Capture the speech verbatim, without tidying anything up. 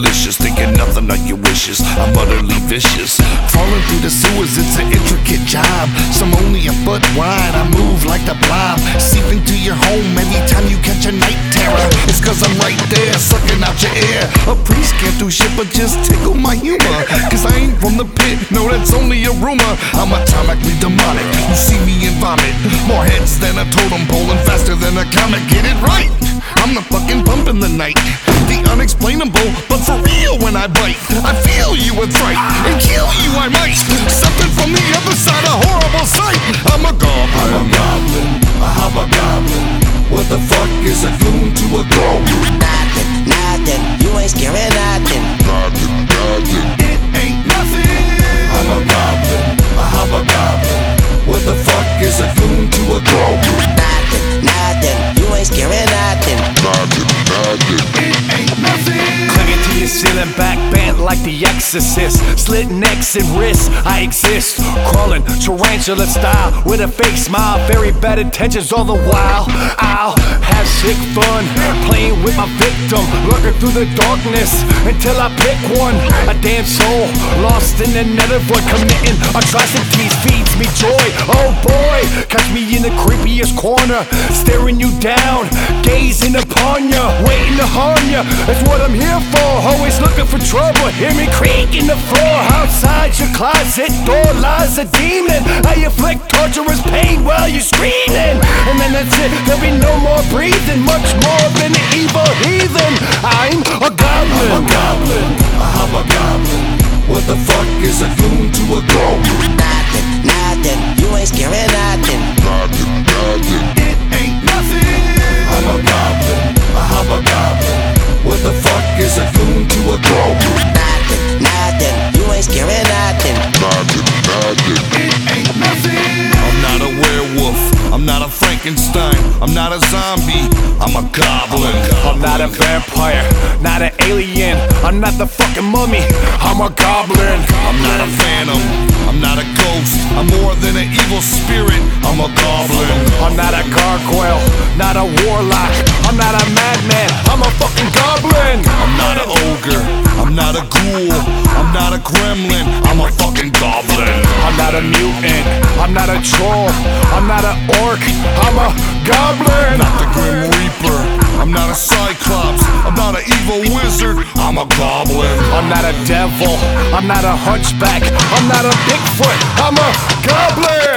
malicious, thinking nothing of your wishes. I'm utterly vicious. Falling through the sewers, it's an intricate job. Some only a foot wide, I move like the blob. Seep into your home anytime you catch a night terror. It's cause I'm right there, sucking out your air. A priest can't do shit but just tickle my humor. Cause I ain't from the pit, no that's only a rumor. I'm atomically demonic, you see me and vomit. More heads than a totem pole and faster than a comet. Get it right, I'm the fucking bump in the night. The unexplainable, but for real when I bite. I feel you with fright, and kill you I might. Something from the other side, a horrible sight. I'm a goblin, I'm a goblin, a hobgoblin. What the fuck is a goon to a goblin? Nothing, nothing, you ain't scaring nothing. Nothing, nothing, it ain't nothing. I'm a goblin, a hobgoblin. What the fuck is a goon to a goblin? Nothing, nothing, you ain't scaring nothing. Nothing, nothing, it ain't nothing. Clinging to your ceiling, back bent like the exorcist. Slit necks and wrists, I exist. Crawling tarantula style with a fake smile. Very bad intentions all the while. I'll have sick fun playing with my victim, lurking through the darkness until I pick one. A damn soul lost in the netherworld, committing atrocities feeds me joy. Oh boy, catch me in the creepiest corner, staring you down, gazing upon ya, waiting to harm ya. That's what I'm here for, always looking for trouble. Hear me creaking the floor, outside your closet door lies a demon. I inflict torturous pain while you're screaming, and then that's it, there'll be no more breathing, much more than an evil heathen. I'm a goblin, I'm a goblin, a hobgoblin. What the fuck is a goon to a goblin? Nothing, nothing, you ain't scaring nothing. Nothing, nothing, it ain't nothing. I'm a goblin, a hobgoblin. What the fuck is a goon to a goblin? Nothing, nothing, you ain't scaring nothing. Nothing, nothing, it ain't nothing. I'm not a werewolf, I'm not a Frankenstein, I'm not a zombie, I'm a goblin. I'm not a vampire, not an alien, I'm not the fucking mummy, I'm a goblin. I'm not a phantom, I'm not a ghost, I'm more than an evil spirit, I'm a goblin. I'm not a gargoyle, not a warlock, I'm not a madman, I'm a fucking goblin. I'm not an ogre, I'm not a ghoul, I'm not a gremlin, I'm a fucking goblin. I'm not a mutant, I'm not a troll, I'm not an orc, I'm a goblin. Not the Grim Reaper, I'm not a cyclops, I'm not an evil wizard, I'm a goblin. I'm not a devil, I'm not a hunchback, I'm not a Bigfoot, I'm a goblin.